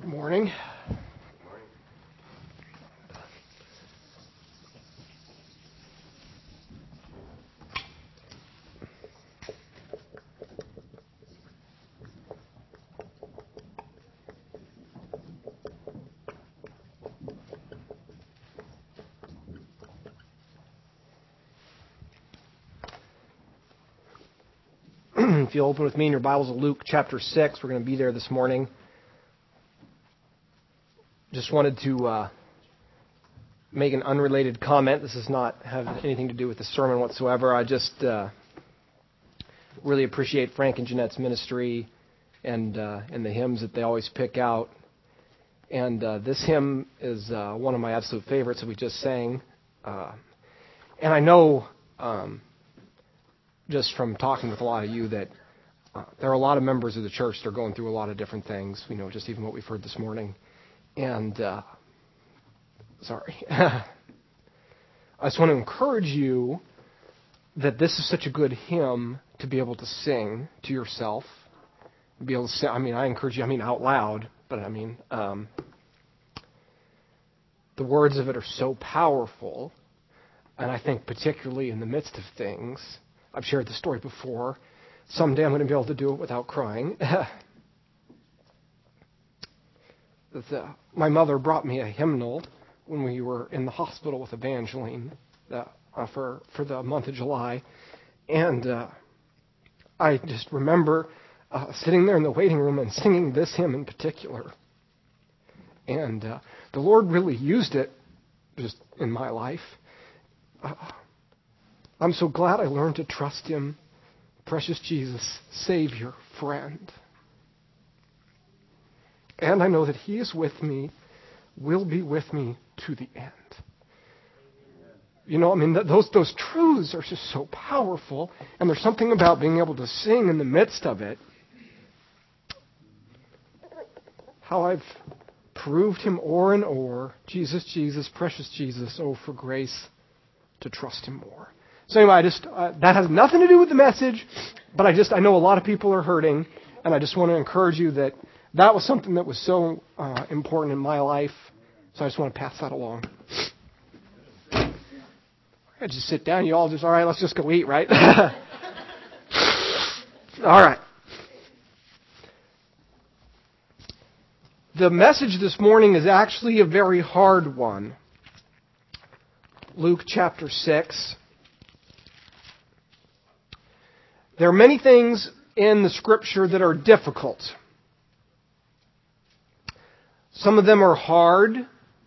Good morning. If you open with me in your Bibles to Luke chapter 6, we're going to be there this morning. Just wanted to make an unrelated comment. This does not have anything to do with the sermon whatsoever. I just really appreciate Frank and Jeanette's ministry and the hymns that they always pick out. And this hymn is one of my absolute favorites that we just sang. And I know just from talking with a lot of you that there are a lot of members of the church that are going through a lot of different things, just even what we've heard this morning. And, I just want to encourage you that this is such a good hymn to be able to sing to yourself. Be able to sing, I encourage you, out loud, but the words of it are so powerful. And I think particularly in the midst of things, I've shared the story before. Someday I'm going to be able to do it without crying. My mother brought me a hymnal when we were in the hospital with Evangeline for the month of July. And I just remember sitting there in the waiting room and singing this hymn in particular. And the Lord really used it just in my life. I'm so glad I learned to trust Him, precious Jesus, Savior, friend. And I know that He is with me, will be with me to the end. Those truths are just so powerful, and there's something about being able to sing in the midst of it. How I've proved Him o'er and o'er, Jesus, Jesus, precious Jesus, oh, for grace to trust Him more. So anyway, that has nothing to do with the message, but I know a lot of people are hurting, and I just want to encourage you that was something that was so important in my life, so I just want to pass that along. I just sit down, you all just, all right, let's just go eat, right? All right. The message this morning is actually a very hard one. Luke chapter 6. There are many things in the Scripture that are difficult. Some of them are hard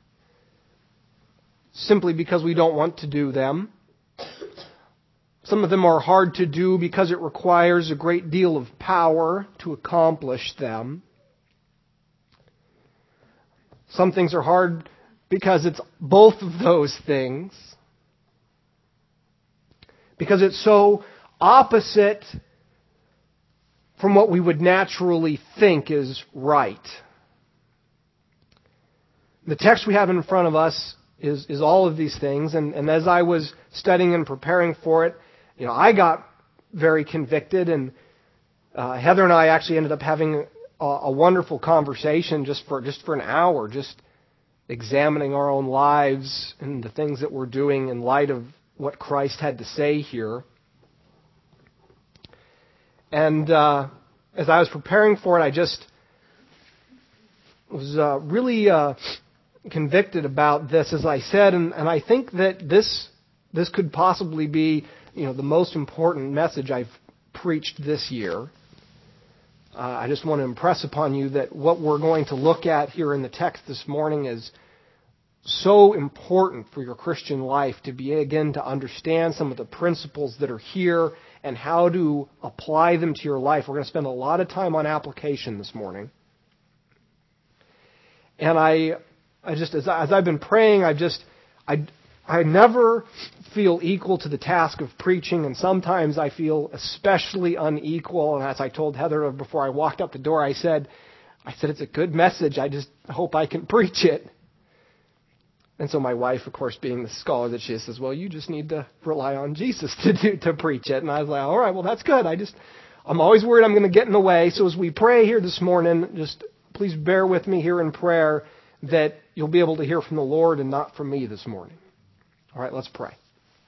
simply because we don't want to do them. Some of them are hard to do because it requires a great deal of power to accomplish them. Some things are hard because it's both of those things. Because it's so opposite from what we would naturally think is right. The text we have in front of us is all of these things, and as I was studying and preparing for it, I got very convicted, and Heather and I actually ended up having a wonderful conversation just for an hour, just examining our own lives and the things that we're doing in light of what Christ had to say here. And as I was preparing for it, I just was really convicted about this, as I said, and I think that this could possibly be, the most important message I've preached this year. I just want to impress upon you that what we're going to look at here in the text this morning is so important for your Christian life, to begin to understand some of the principles that are here and how to apply them to your life. We're going to spend a lot of time on application this morning. And I just, as I've been praying, I never feel equal to the task of preaching, and sometimes I feel especially unequal. And as I told Heather before I walked out the door, I said, it's a good message. I just hope I can preach it. And so my wife, of course, being the scholar that she is, says, well, you just need to rely on Jesus to preach it. And I was like, all right, well, that's good. I'm always worried I'm going to get in the way. So as we pray here this morning, just please bear with me here in prayer that you'll be able to hear from the Lord and not from me this morning. All right, let's pray.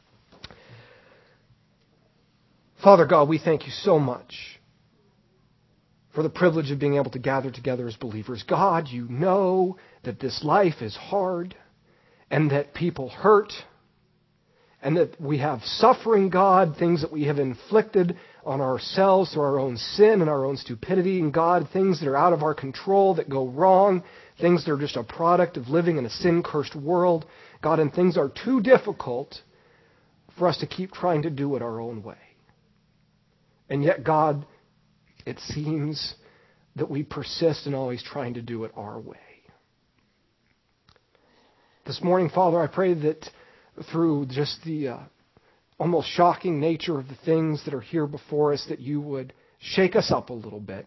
Father God, we thank you so much for the privilege of being able to gather together as believers. God, you know that this life is hard and that people hurt and that we have suffering, God, things that we have inflicted on ourselves through our own sin and our own stupidity. And God, things that are out of our control that go wrong, things that are just a product of living in a sin-cursed world. God, and things are too difficult for us to keep trying to do it our own way. And yet, God, it seems that we persist in always trying to do it our way. This morning, Father, I pray that through just the almost shocking nature of the things that are here before us, that you would shake us up a little bit.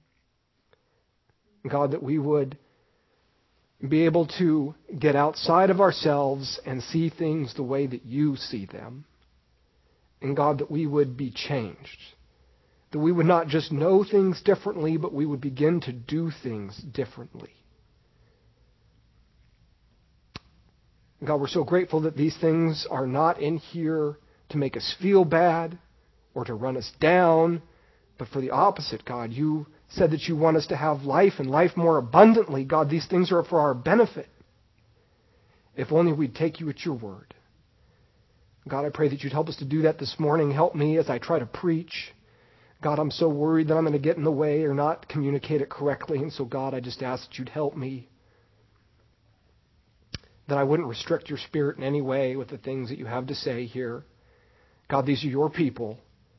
God, that we would be able to get outside of ourselves and see things the way that you see them. And God, that we would be changed. That we would not just know things differently, but we would begin to do things differently. God, we're so grateful that these things are not in here to make us feel bad or to run us down, but for the opposite, God. You said that you want us to have life and life more abundantly. God, these things are for our benefit. If only we'd take you at your word. God, I pray that you'd help us to do that this morning. Help me as I try to preach. God, I'm so worried that I'm going to get in the way or not communicate it correctly. And so, God, I just ask that you'd help me. That I wouldn't restrict your spirit in any way with the things that you have to say here. God, these are your people.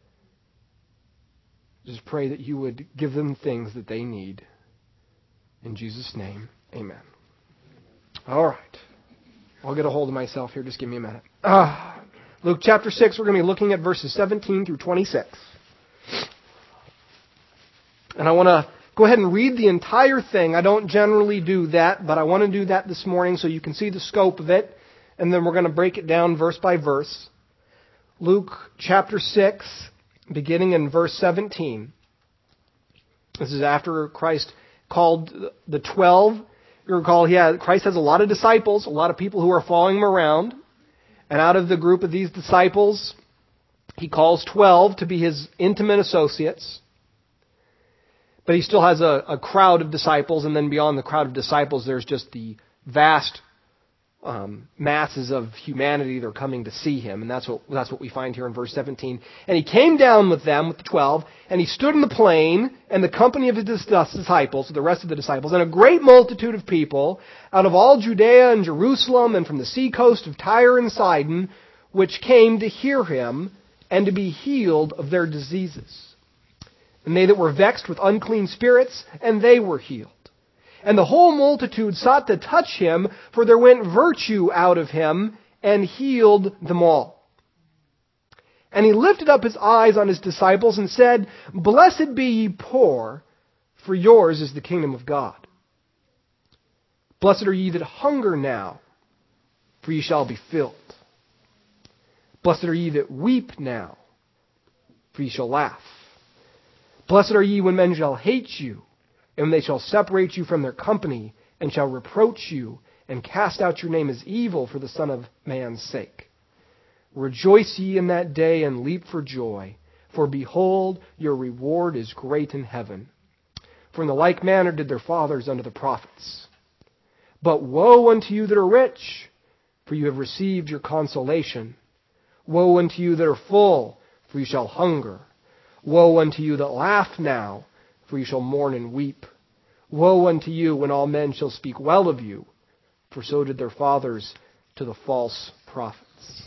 Just pray that you would give them things that they need. In Jesus' name, amen. All right. I'll get a hold of myself here. Just give me a minute. Luke chapter 6, we're going to be looking at verses 17 through 26. And I want to go ahead and read the entire thing. I don't generally do that, but I want to do that this morning so you can see the scope of it. And then we're going to break it down verse by verse. Luke chapter 6, beginning in verse 17. This is after Christ called the 12. You recall, Christ has a lot of disciples, a lot of people who are following him around. And out of the group of these disciples, he calls 12 to be his intimate associates. But he still has a crowd of disciples, and then beyond the crowd of disciples, there's just the vast masses of humanity that are coming to see him. And that's what we find here in verse 17. And he came down with them, with the 12, and he stood in the plain, and the company of his disciples, the rest of the disciples, and a great multitude of people out of all Judea and Jerusalem, and from the seacoast of Tyre and Sidon, which came to hear him, and to be healed of their diseases. And they that were vexed with unclean spirits, and they were healed. And the whole multitude sought to touch him, for there went virtue out of him, and healed them all. And he lifted up his eyes on his disciples, and said, Blessed be ye poor, for yours is the kingdom of God. Blessed are ye that hunger now, for ye shall be filled. Blessed are ye that weep now, for ye shall laugh. Blessed are ye when men shall hate you, and when they shall separate you from their company, and shall reproach you, and cast out your name as evil for the Son of Man's sake. Rejoice ye in that day, and leap for joy, for behold, your reward is great in heaven. For in the like manner did their fathers unto the prophets. But woe unto you that are rich, for you have received your consolation. Woe unto you that are full, for you shall hunger. Woe unto you that laugh now, for you shall mourn and weep. Woe unto you when all men shall speak well of you, for so did their fathers to the false prophets.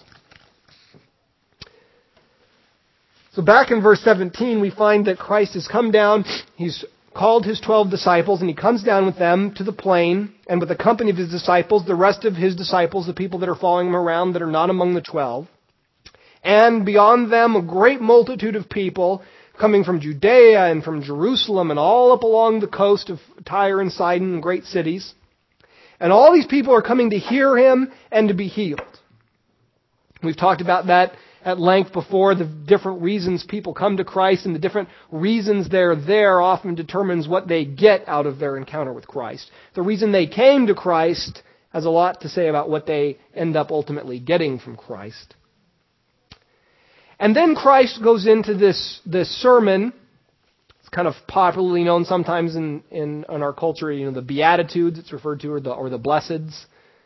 So back in verse 17, we find that Christ has come down. He's called his 12 disciples, and he comes down with them to the plain, and with the company of his disciples, the rest of his disciples, the people that are following him around that are not among the 12. And beyond them, a great multitude of people coming from Judea and from Jerusalem and all up along the coast of Tyre and Sidon and great cities. And all these people are coming to hear him and to be healed. We've talked about that at length before, the different reasons people come to Christ and the different reasons they're there often determines what they get out of their encounter with Christ. The reason they came to Christ has a lot to say about what they end up ultimately getting from Christ. And then Christ goes into this sermon. It's kind of popularly known sometimes in our culture, the Beatitudes it's referred to, or the Blesseds.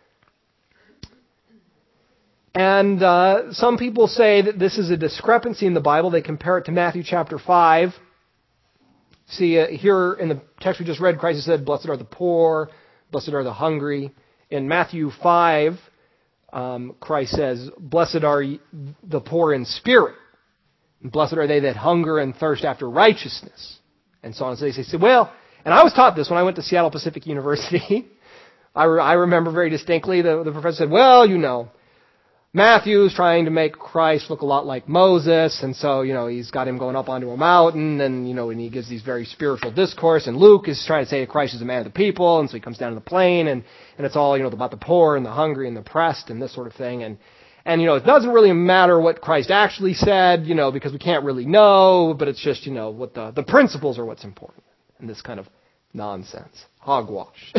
And some people say that this is a discrepancy in the Bible. They compare it to Matthew chapter 5. See, here in the text we just read, Christ said, "Blessed are the poor, blessed are the hungry." In Matthew 5, Christ says, "Blessed are the poor in spirit, and blessed are they that hunger and thirst after righteousness." And so on. So they say, well, and I was taught this when I went to Seattle Pacific University. I remember very distinctly the professor said, well, Matthew's trying to make Christ look a lot like Moses, and so, he's got him going up onto a mountain, and, and he gives these very spiritual discourse, and Luke is trying to say Christ is a man of the people, and so he comes down to the plain, and it's all, about the poor and the hungry and the oppressed and this sort of thing, and it doesn't really matter what Christ actually said, because we can't really know, but it's just, what the principles are what's important, and this kind of nonsense, hogwash.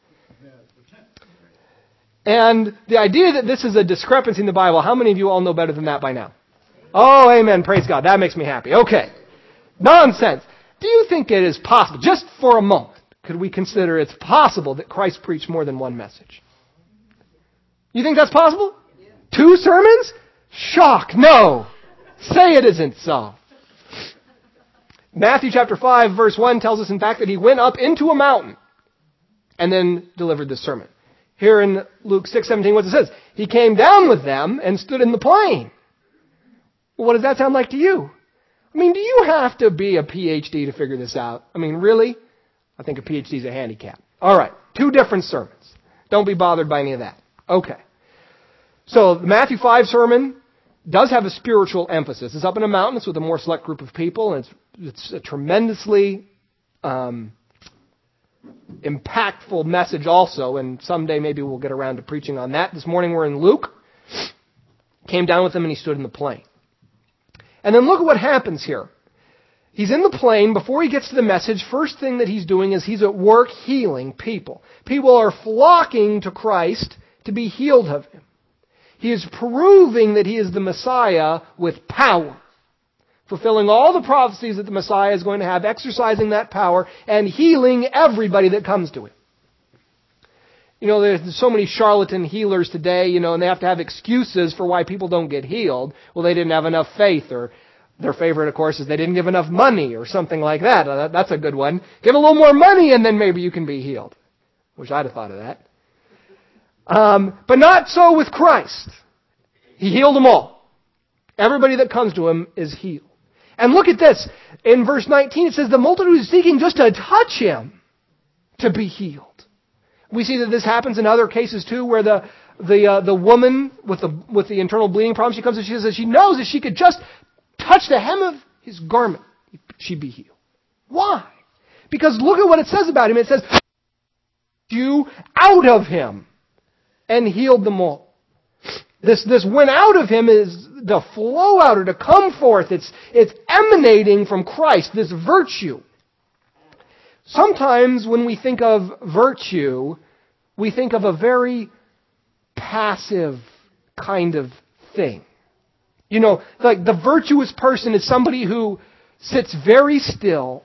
And the idea that this is a discrepancy in the Bible, how many of you all know better than that by now? Oh, amen. Praise God. That makes me happy. Okay. Nonsense. Do you think it is possible, just for a moment, could we consider it's possible that Christ preached more than one message? You think that's possible? 2 sermons? Shock. No. Say it isn't so. Matthew chapter 5 verse 1 tells us in fact that he went up into a mountain and then delivered this sermon. Here in Luke 6:17, what it says? He came down with them and stood in the plain. Well, what does that sound like to you? Do you have to be a PhD to figure this out? Really? I think a PhD is a handicap. All right, 2 different sermons. Don't be bothered by any of that. Okay. So the Matthew 5 sermon does have a spiritual emphasis. It's up in a mountain. It's with a more select group of people, and it's a tremendously impactful message also, and someday maybe we'll get around to preaching on that. This morning we're in Luke. Came down with them and he stood in the plain. And then look at what happens here. He's in the plain. Before he gets to the message, first thing that he's doing is he's at work healing people. People are flocking to Christ to be healed of him. He is proving that he is the Messiah with power. Fulfilling all the prophecies that the Messiah is going to have, exercising that power, and healing everybody that comes to him. There's so many charlatan healers today, and they have to have excuses for why people don't get healed. Well, they didn't have enough faith, or their favorite, of course, is they didn't give enough money, or something like that. That's a good one. Give a little more money, and then maybe you can be healed. Wish I'd have thought of that. But not so with Christ. He healed them all. Everybody that comes to him is healed. And look at this. In verse 19 it says, the multitude is seeking just to touch him to be healed. We see that this happens in other cases too, where the woman with the internal bleeding problem, she comes and she says she knows if she could just touch the hem of his garment, she'd be healed. Why? Because look at what it says about him. It says, you out of him and healed them all. This went out of him is the flow out or to come forth. It's emanating from Christ, this virtue. Sometimes when we think of virtue, we think of a very passive kind of thing. Like the virtuous person is somebody who sits very still,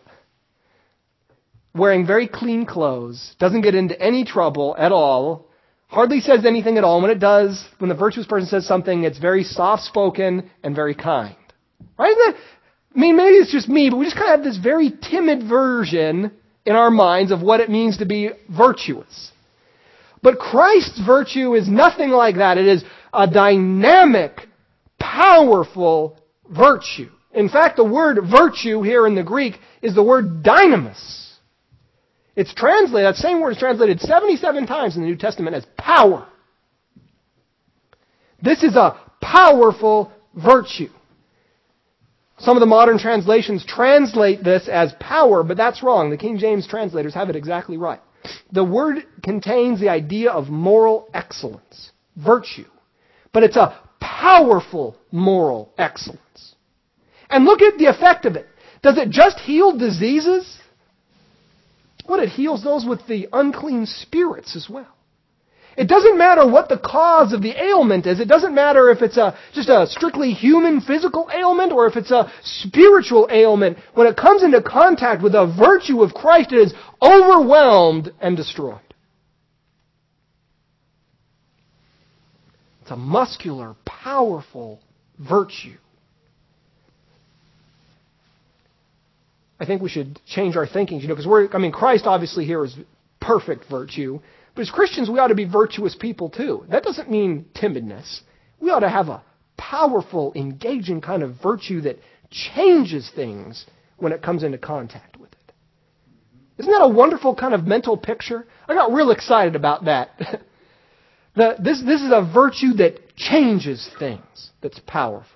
wearing very clean clothes, doesn't get into any trouble at all, hardly says anything at all. When it does, when the virtuous person says something, it's very soft-spoken and very kind. Right? Maybe it's just me, but we just kind of have this very timid version in our minds of what it means to be virtuous. But Christ's virtue is nothing like that. It is a dynamic, powerful virtue. In fact, the word virtue here in the Greek is the word dynamis. It's translated, that same word is translated 77 times in the New Testament as power. This is a powerful virtue. Some of the modern translations translate this as power, but that's wrong. The King James translators have it exactly right. The word contains the idea of moral excellence, virtue. But it's a powerful moral excellence. And look at the effect of it. Does it just heal diseases? Well, it heals those with the unclean spirits as well. It doesn't matter what the cause of the ailment is. It doesn't matter if it's just a strictly human physical ailment or if it's a spiritual ailment. When it comes into contact with the virtue of Christ, it is overwhelmed and destroyed. It's a muscular, powerful virtue. I think we should change our thinking, because Christ obviously here is perfect virtue. But as Christians, we ought to be virtuous people too. That doesn't mean timidness. We ought to have a powerful, engaging kind of virtue that changes things when it comes into contact with it. Isn't that a wonderful kind of mental picture? I got real excited about that. This is a virtue that changes things, that's powerful.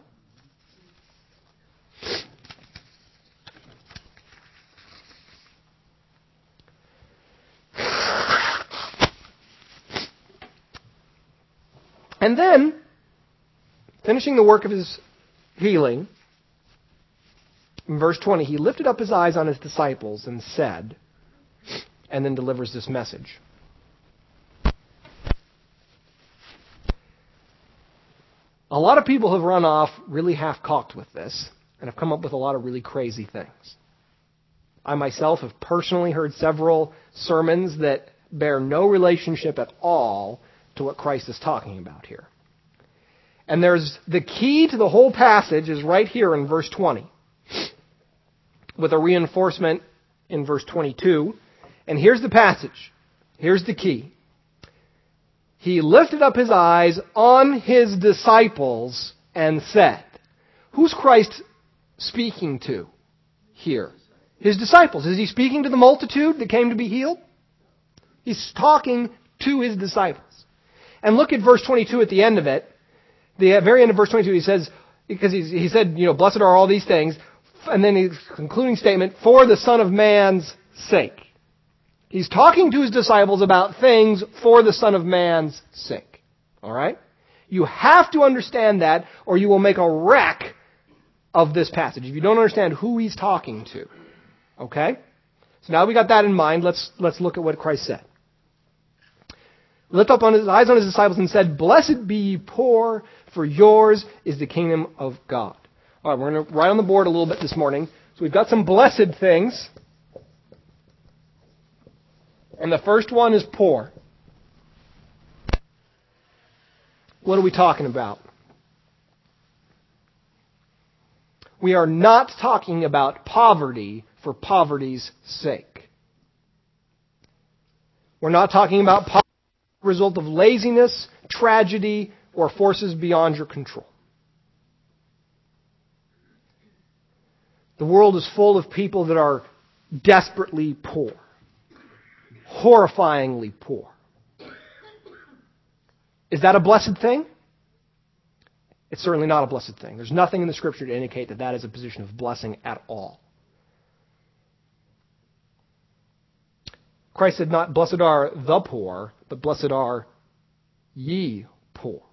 And then, finishing the work of his healing, in verse 20, he lifted up his eyes on his disciples and said, and then delivers this message. A lot of people have run off really half-cocked with this and have come up with a lot of really crazy things. I myself have personally heard several sermons that bear no relationship at all to what Christ is talking about here. And there's the key to the whole passage is right here in verse 20, with a reinforcement in verse 22. And here's the passage. Here's the key. He lifted up his eyes on his disciples and said, who's Christ speaking to here? His disciples. Is he speaking to the multitude that came to be healed? He's talking to his disciples. And look at verse 22 at the end of it. The very end of verse 22, he says, because he said, blessed are all these things. And then his concluding statement, for the Son of Man's sake. He's talking to his disciples about things for the Son of Man's sake. All right? You have to understand that, or you will make a wreck of this passage if you don't understand who he's talking to. Okay? So now we got that in mind. Let's look at what Christ said. Lifted up on his eyes on his disciples and said, blessed be ye poor, for yours is the kingdom of God. All right, we're going to write on the board a little bit this morning. So we've got some blessed things. And the first one is poor. What are we talking about? We are not talking about poverty for poverty's sake. We're not talking about poverty as a result of laziness, tragedy, or forces beyond your control. The world is full of people that are desperately poor. Horrifyingly poor. Is that a blessed thing? It's certainly not a blessed thing. There's nothing in the Scripture to indicate that that is a position of blessing at all. Christ said not, blessed are the poor, but blessed are ye poor.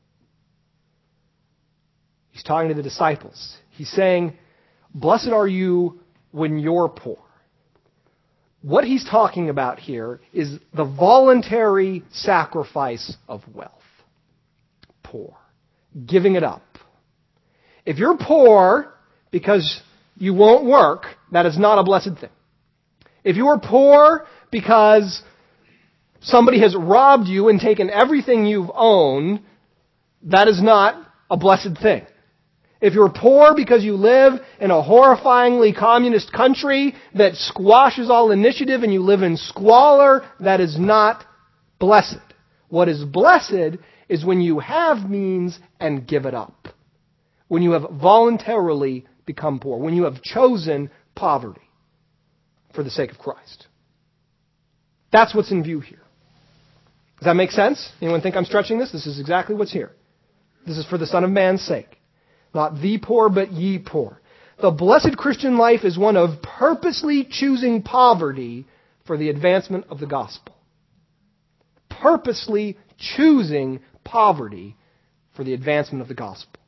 He's talking to the disciples. He's saying, blessed are you when you're poor. What he's talking about here is the voluntary sacrifice of wealth. Poor. Giving it up. If you're poor because you won't work, that is not a blessed thing. If you are poor because somebody has robbed you and taken everything you've owned, that is not a blessed thing. If you're poor because you live in a horrifyingly communist country that squashes all initiative and you live in squalor, that is not blessed. What is blessed is when you have means and give it up. When you have voluntarily become poor. When you have chosen poverty for the sake of Christ. That's what's in view here. Does that make sense? Anyone think I'm stretching this? This is exactly what's here. This is for the Son of Man's sake. Not the poor, but ye poor. The blessed Christian life is one of purposely choosing poverty for the advancement of the gospel. Purposely choosing poverty for the advancement of the gospel.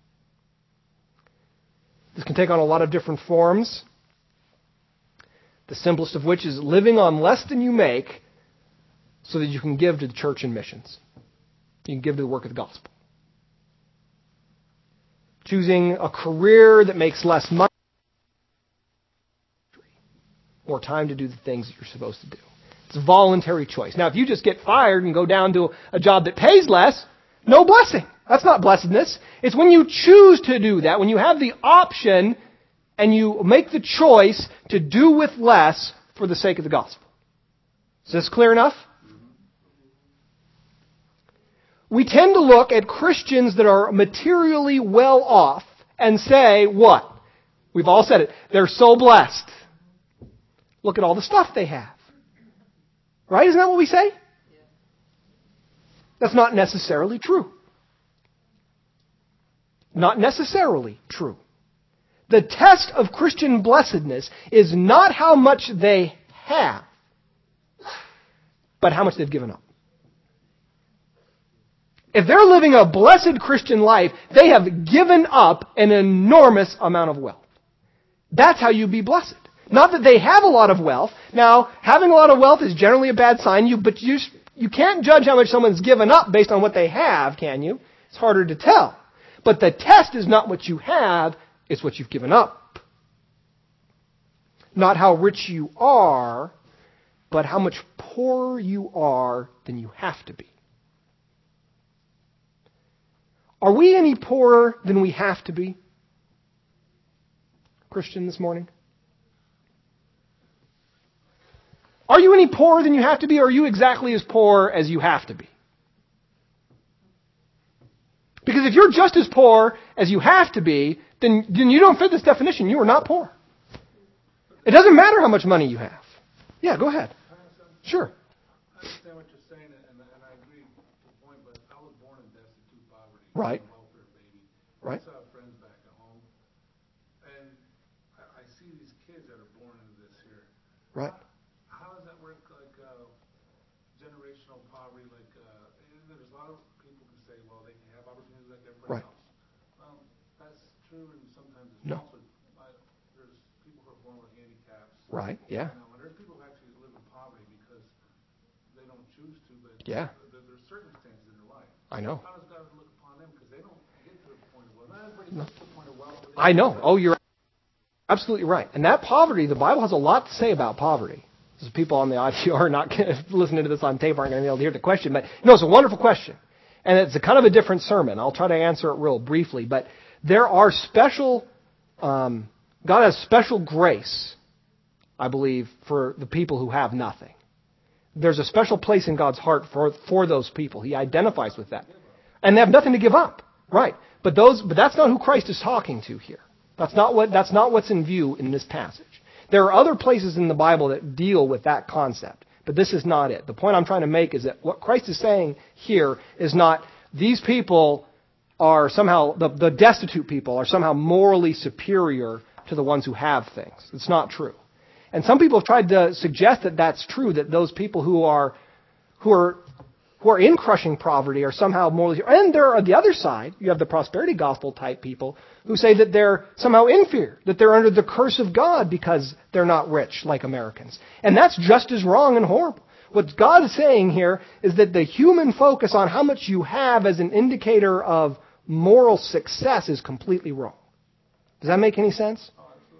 This can take on a lot of different forms, the simplest of which is living on less than you make so that you can give to the church and missions. You can give to the work of the gospel. Choosing a career that makes less money, more time to do the things that you're supposed to do. It's a voluntary choice. Now, if you just get fired and go down to a job that pays less, no blessing. That's not blessedness. It's when you choose to do that, when you have the option and you make the choice to do with less for the sake of the gospel. Is this clear enough? We tend to look at Christians that are materially well off and say, what? We've all said it. They're so blessed. Look at all the stuff they have. Right? Isn't that what we say? That's not necessarily true. Not necessarily true. The test of Christian blessedness is not how much they have, but how much they've given up. If they're living a blessed Christian life, they have given up an enormous amount of wealth. That's how you be blessed. Not that they have a lot of wealth. Now, having a lot of wealth is generally a bad sign, but you can't judge how much someone's given up based on what they have, can you? It's harder to tell. But the test is not what you have, it's what you've given up. Not how rich you are, but how much poorer you are than you have to be. Are we any poorer than we have to be? Christian this morning? Are you any poorer than you have to be, or are you exactly as poor as you have to be? Because if you're just as poor as you have to be, then you don't fit this definition. You are not poor. It doesn't matter how much money you have. Yeah, go ahead. Sure. I understand what you're saying, and I agree to the point, but I was born in destitute poverty. Right. I'm a welfare baby. Right. I still have friends back at home. And I see these kids that are born into this here. Right. How does that work, like generational poverty? Like, there's a lot of people who say, well, they can have opportunities like everybody Right. else. That's true, and sometimes it's No. false. But there's people who are born with handicaps. Right. Yeah. And there's people who actually live in poverty because they don't choose to, but Yeah. there's circumstances in their life. I know. How does God look upon them? Because they don't get to the point of wealth. Not everybody gets to the point of wealth. I know. Oh, you're absolutely right. And that poverty, the Bible has a lot to say about poverty. So people on the audio are not listening to this on tape aren't going to be able to hear the question. But no, it's a wonderful question. And it's a kind of a different sermon. I'll try to answer it real briefly. But there are special, God has special grace, I believe, for the people who have nothing. There's a special place in God's heart for those people. He identifies with that. And they have nothing to give up. Right. But that's not who Christ is talking to here. That's not what's in view in this passage. There are other places in the Bible that deal with that concept, but this is not it. The point I'm trying to make is that what Christ is saying here is not these people are somehow, the destitute people are somehow morally superior to the ones who have things. It's not true. And some people have tried to suggest that that's true, that those people who are in crushing poverty are somehow morally... And there are the other side, you have the prosperity gospel type people who say that they're somehow inferior, that they're under the curse of God because they're not rich like Americans. And that's just as wrong and horrible. What God is saying here is that the human focus on how much you have as an indicator of moral success is completely wrong. Does that make any sense?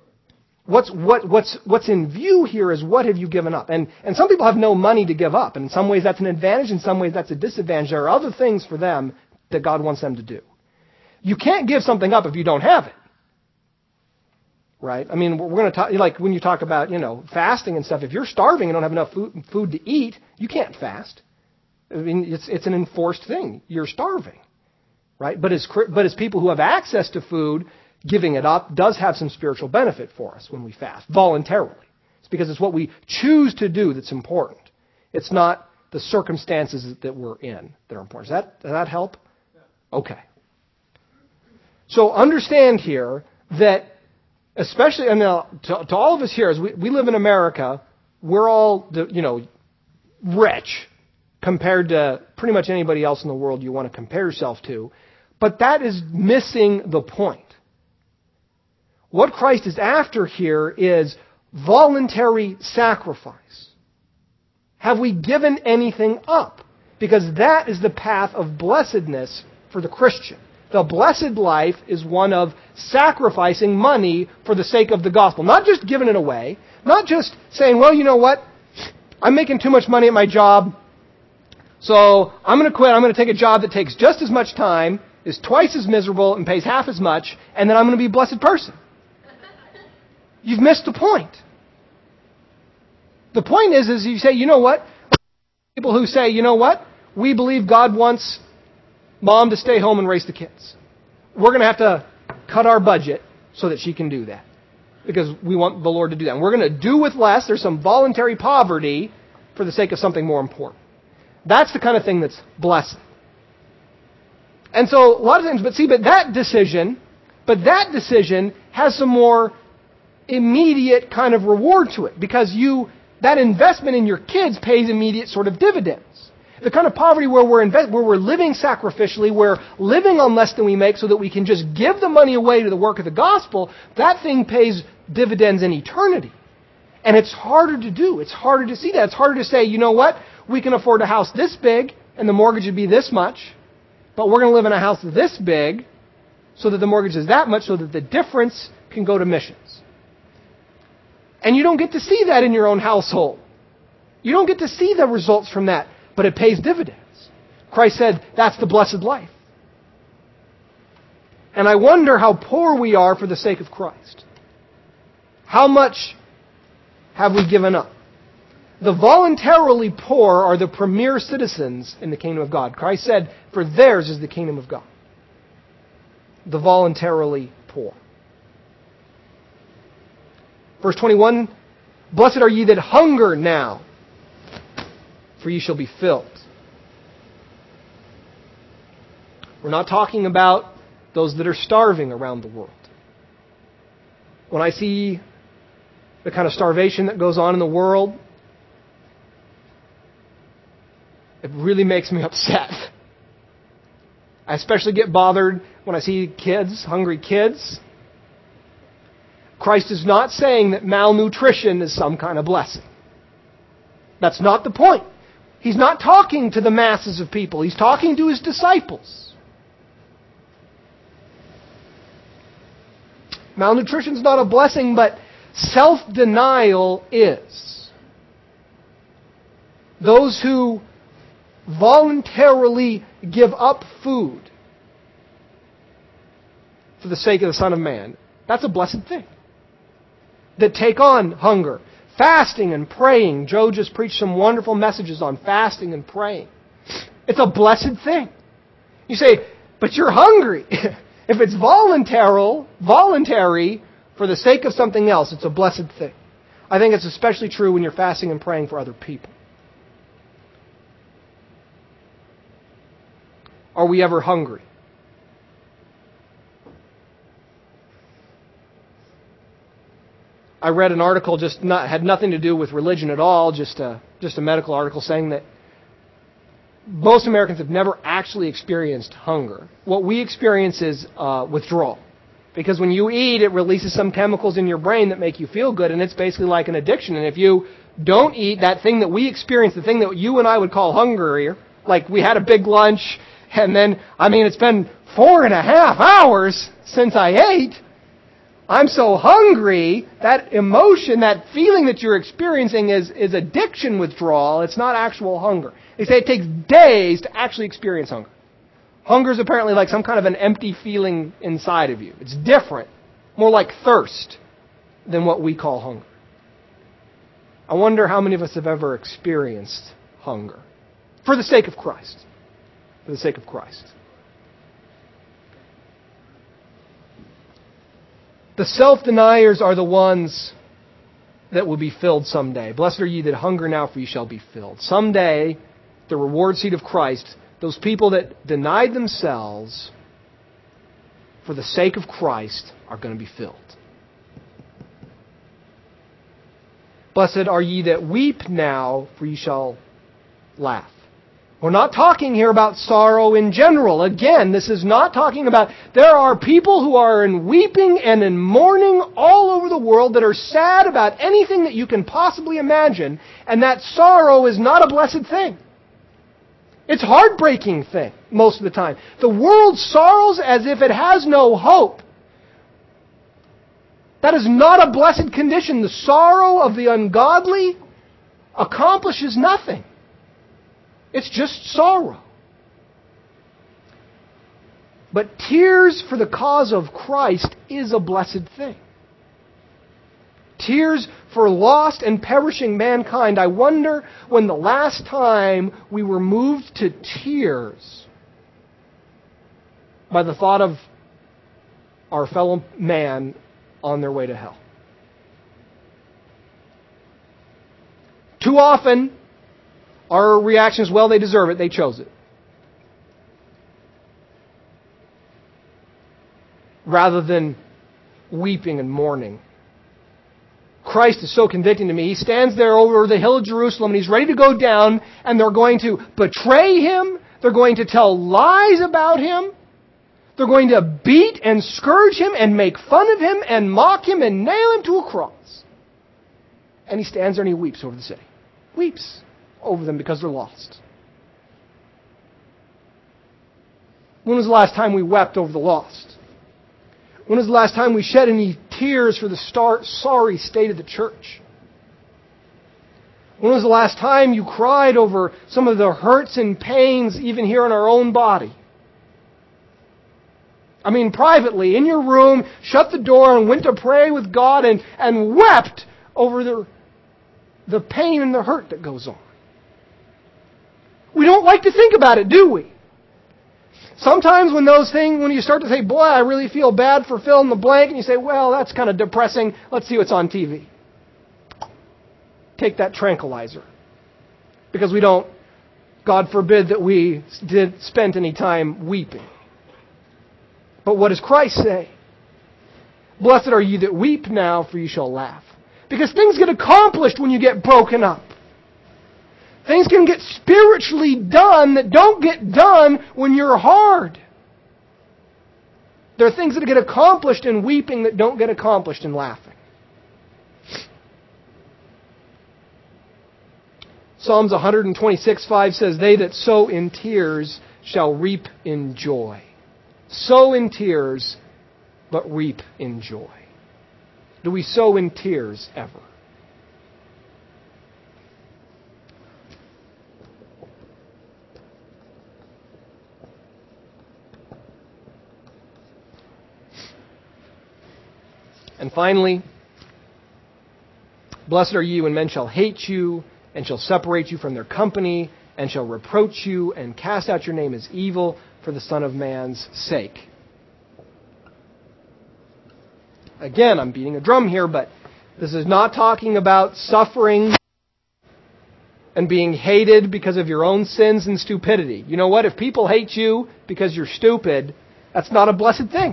What's in view here is what have you given up. And some people have no money to give up. And in some ways that's an advantage. In some ways that's a disadvantage. There are other things for them that God wants them to do. You can't give something up if you don't have it. Right? I mean, we're going to talk, like when you talk about, fasting and stuff, if you're starving and don't have enough food to eat, you can't fast. I mean, it's an enforced thing. You're starving. Right? But as people who have access to food, giving it up does have some spiritual benefit for us when we fast, voluntarily. It's because it's what we choose to do that's important. It's not the circumstances that we're in that are important. Does that help? Okay. So understand here that, especially, and now to all of us here, as we live in America, we're all, rich compared to pretty much anybody else in the world you want to compare yourself to. But that is missing the point. What Christ is after here is voluntary sacrifice. Have we given anything up? Because that is the path of blessedness for the Christian. The blessed life is one of sacrificing money for the sake of the gospel. Not just giving it away. Not just saying, well, you know what? I'm making too much money at my job, so I'm going to quit. I'm going to take a job that takes just as much time, is twice as miserable, and pays half as much, and then I'm going to be a blessed person. You've missed the point. The point is you say, you know what? People who say, you know what? We believe God wants Mom to stay home and raise the kids. We're going to have to cut our budget so that she can do that. Because we want the Lord to do that. And we're going to do with less. There's some voluntary poverty for the sake of something more important. That's the kind of thing that's blessed. And so a lot of times, but that decision has some more immediate kind of reward to it. Because that investment in your kids pays immediate sort of dividends. The kind of poverty where we're living sacrificially, we're living on less than we make so that we can just give the money away to the work of the gospel, that thing pays dividends in eternity. And it's harder to do. It's harder to see that. It's harder to say, you know what? We can afford a house this big and the mortgage would be this much, but we're going to live in a house this big so that the mortgage is that much so that the difference can go to missions. And you don't get to see that in your own household. You don't get to see the results from that. But it pays dividends. Christ said, that's the blessed life. And I wonder how poor we are for the sake of Christ. How much have we given up? The voluntarily poor are the premier citizens in the kingdom of God. Christ said, for theirs is the kingdom of God. The voluntarily poor. Verse 21, blessed are ye that hunger now, for ye shall be filled. We're not talking about those that are starving around the world. When I see the kind of starvation that goes on in the world, it really makes me upset. I especially get bothered when I see kids, hungry kids. Christ is not saying that malnutrition is some kind of blessing. That's not the point. He's not talking to the masses of people. He's talking to his disciples. Malnutrition is not a blessing, but self-denial is. Those who voluntarily give up food for the sake of the Son of Man, that's a blessed thing. That take on hunger. Fasting and praying. Joe just preached some wonderful messages on fasting and praying. It's a blessed thing. You say, but you're hungry. If it's voluntary for the sake of something else, it's a blessed thing. I think it's especially true when you're fasting and praying for other people. Are we ever hungry? I read an article had nothing to do with religion at all, just a medical article saying that most Americans have never actually experienced hunger. What we experience is withdrawal. Because when you eat, it releases some chemicals in your brain that make you feel good, and it's basically like an addiction. And if you don't eat, that thing that we experience, the thing that you and I would call hunger, like we had a big lunch, and then, it's been 4.5 hours since I ate. I'm so hungry, that emotion, that feeling that you're experiencing is addiction withdrawal. It's not actual hunger. They say it takes days to actually experience hunger. Hunger is apparently like some kind of an empty feeling inside of you. It's different, more like thirst than what we call hunger. I wonder how many of us have ever experienced hunger for the sake of Christ. For the sake of Christ. The self-deniers are the ones that will be filled someday. Blessed are ye that hunger now, for ye shall be filled. Someday, the reward seat of Christ, those people that denied themselves for the sake of Christ are going to be filled. Blessed are ye that weep now, for ye shall laugh. We're not talking here about sorrow in general. Again, this is not talking about... There are people who are in weeping and in mourning all over the world that are sad about anything that you can possibly imagine, and that sorrow is not a blessed thing. It's a heartbreaking thing most of the time. The world sorrows as if it has no hope. That is not a blessed condition. The sorrow of the ungodly accomplishes nothing. It's just sorrow. But tears for the cause of Christ is a blessed thing. Tears for lost and perishing mankind. I wonder when the last time we were moved to tears by the thought of our fellow man on their way to hell. Too often, our reaction is, well, they deserve it, they chose it. Rather than weeping and mourning. Christ is so convicting to me. He stands there over the hill of Jerusalem and he's ready to go down, and they're going to betray him. They're going to tell lies about him. They're going to beat and scourge him and make fun of him and mock him and nail him to a cross. And he stands there and he weeps over the city. Weeps over them because they're lost. When was the last time we wept over the lost? When was the last time we shed any tears for the sorry state of the church? When was the last time you cried over some of the hurts and pains even here in our own body? I mean, privately, in your room, shut the door and went to pray with God and wept over the pain and the hurt that goes on. We don't like to think about it, do we? Sometimes when you start to say, boy, I really feel bad for fill in the blank, and you say, well, that's kind of depressing. Let's see what's on TV. Take that tranquilizer. Because we don't, God forbid that we spent any time weeping. But what does Christ say? Blessed are you that weep now, for you shall laugh. Because things get accomplished when you get broken up. Things can get spiritually done that don't get done when you're hard. There are things that get accomplished in weeping that don't get accomplished in laughing. Psalms 126:5 says, they that sow in tears shall reap in joy. Sow in tears, but reap in joy. Do we sow in tears ever? And finally, blessed are you when men shall hate you and shall separate you from their company and shall reproach you and cast out your name as evil for the Son of Man's sake. Again, I'm beating a drum here, but this is not talking about suffering and being hated because of your own sins and stupidity. You know what? If people hate you because you're stupid, that's not a blessed thing.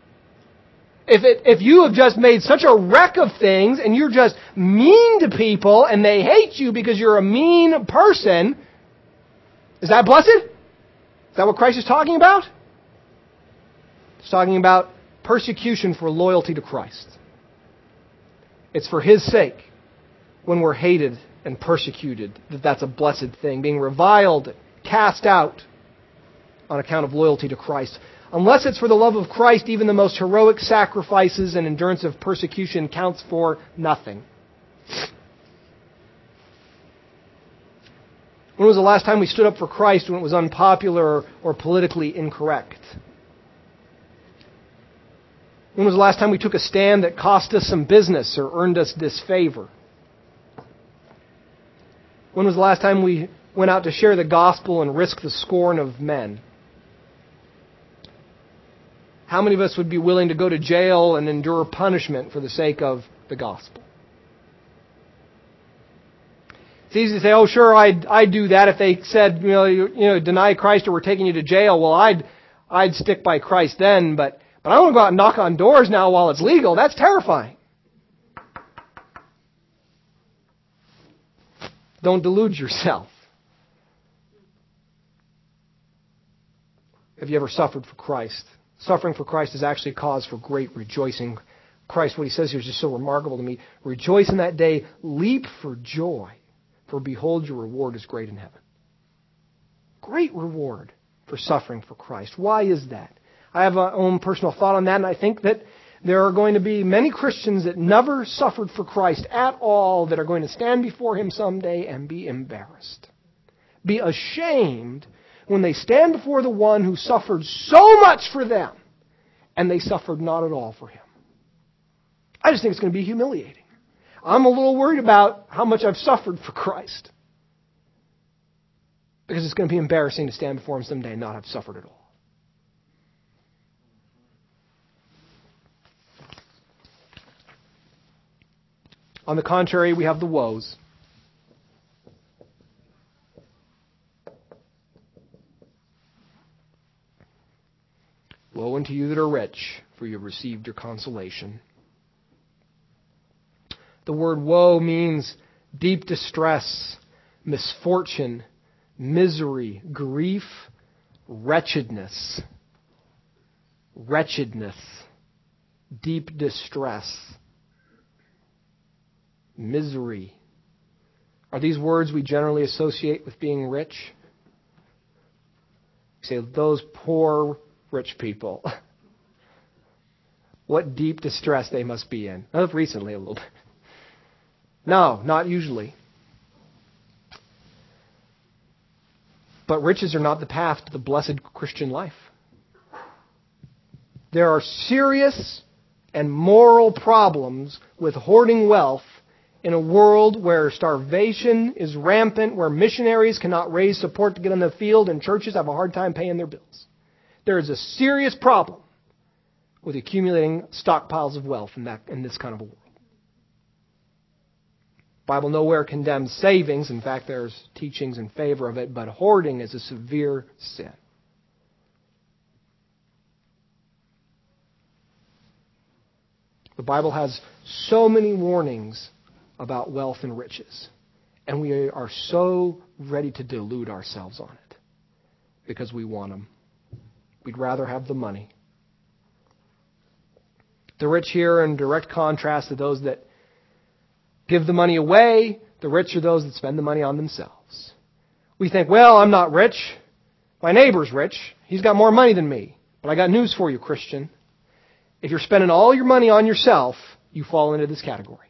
If you have just made such a wreck of things and you're just mean to people and they hate you because you're a mean person, is that blessed? Is that what Christ is talking about? He's talking about persecution for loyalty to Christ. It's for His sake when we're hated and persecuted that's a blessed thing. Being reviled, cast out on account of loyalty to Christ. Unless it's for the love of Christ, even the most heroic sacrifices and endurance of persecution counts for nothing. When was the last time we stood up for Christ when it was unpopular or politically incorrect? When was the last time we took a stand that cost us some business or earned us disfavor? When was the last time we went out to share the gospel and risk the scorn of men? How many of us would be willing to go to jail and endure punishment for the sake of the gospel? It's easy to say, oh, sure, I'd do that if they said, deny Christ or we're taking you to jail. Well, I'd stick by Christ then, but I don't want to go out and knock on doors now while it's legal. That's terrifying. Don't delude yourself. Have you ever suffered for Christ? Suffering for Christ is actually a cause for great rejoicing. Christ, what he says here is just so remarkable to me. Rejoice in that day, leap for joy, for behold, your reward is great in heaven. Great reward for suffering for Christ. Why is that? I have my own personal thought on that, and I think that there are going to be many Christians that never suffered for Christ at all that are going to stand before Him someday and be embarrassed. Be ashamed when they stand before the one who suffered so much for them and they suffered not at all for Him. I just think it's going to be humiliating. I'm a little worried about how much I've suffered for Christ. Because it's going to be embarrassing to stand before Him someday and not have suffered at all. On the contrary, we have the woes. Woe unto you that are rich, for you have received your consolation. The word woe means deep distress, misfortune, misery, grief, wretchedness. Wretchedness, deep distress, misery. Are these words we generally associate with being rich? You say, those poor rich people. What deep distress they must be in. Not recently a little bit. No, not usually. But riches are not the path to the blessed Christian life. There are serious and moral problems with hoarding wealth in a world where starvation is rampant, where missionaries cannot raise support to get in the field, and churches have a hard time paying their bills. There is a serious problem with accumulating stockpiles of wealth in this kind of a world. The Bible nowhere condemns savings. In fact, there's teachings in favor of it, but hoarding is a severe sin. The Bible has so many warnings about wealth and riches, and we are so ready to delude ourselves on it because we want them. We'd rather have the money. The rich here are in direct contrast to those that give the money away. The rich are those that spend the money on themselves. We think, well, I'm not rich. My neighbor's rich. He's got more money than me. But I got news for you, Christian. If you're spending all your money on yourself, you fall into this category.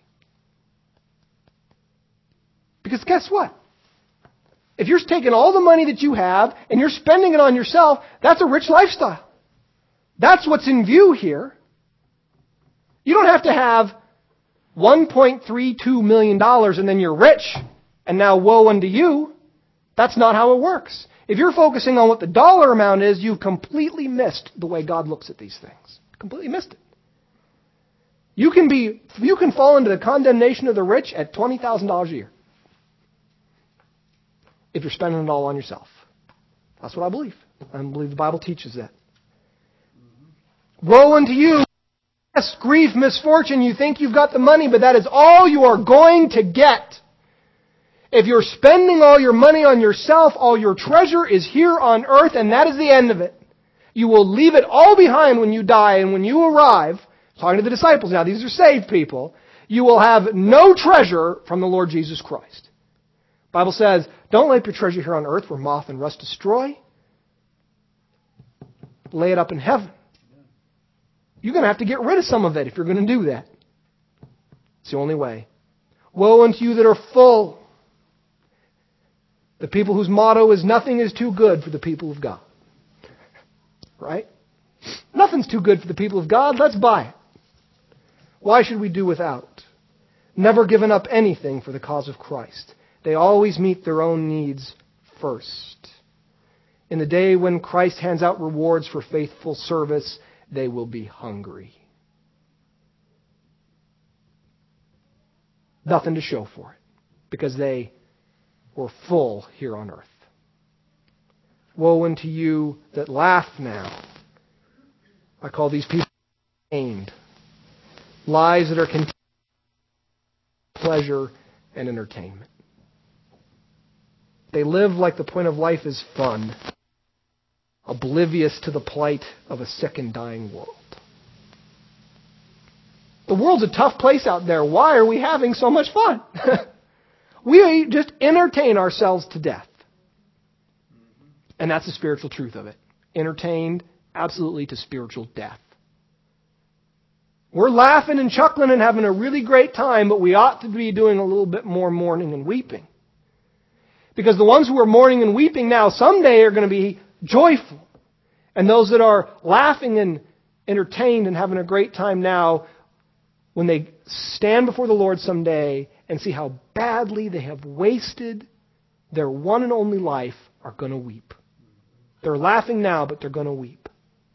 Because guess what? If you're taking all the money that you have and you're spending it on yourself, that's a rich lifestyle. That's what's in view here. You don't have to have $1.32 million and then you're rich and now woe unto you. That's not how it works. If you're focusing on what the dollar amount is, you've completely missed the way God looks at these things. Completely missed it. You can fall into the condemnation of the rich at $20,000 a year if you're spending it all on yourself. That's what I believe. I believe the Bible teaches that. Woe unto you, yes, grief, misfortune. You think you've got the money, but that is all you are going to get. If you're spending all your money on yourself, all your treasure is here on earth, and that is the end of it. You will leave it all behind when you die, and when you arrive, talking to the disciples now, these are saved people, you will have no treasure from the Lord Jesus Christ. The Bible says, don't lay up your treasure here on earth where moth and rust destroy. Lay it up in heaven. You're going to have to get rid of some of it if you're going to do that. It's the only way. Woe unto you that are full. The people whose motto is nothing is too good for the people of God. Right? Nothing's too good for the people of God. Let's buy it. Why should we do without? Never given up anything for the cause of Christ. They always meet their own needs first. In the day when Christ hands out rewards for faithful service, they will be hungry. Nothing to show for it, because they were full here on earth. Woe unto you that laugh now. I call these people aimed. Lies that are contained in pleasure and entertainment. They live like the point of life is fun. oblivious to the plight of a sick and dying world. The world's a tough place out there. Why are we having so much fun? We just entertain ourselves to death. And that's the spiritual truth of it. Entertained absolutely to spiritual death. We're laughing and chuckling and having a really great time, but we ought to be doing a little bit more mourning and weeping. Because the ones who are mourning and weeping now someday are going to be joyful. And those that are laughing and entertained and having a great time now, when they stand before the Lord someday and see how badly they have wasted their one and only life, are going to weep. They're laughing now, but they're going to weep.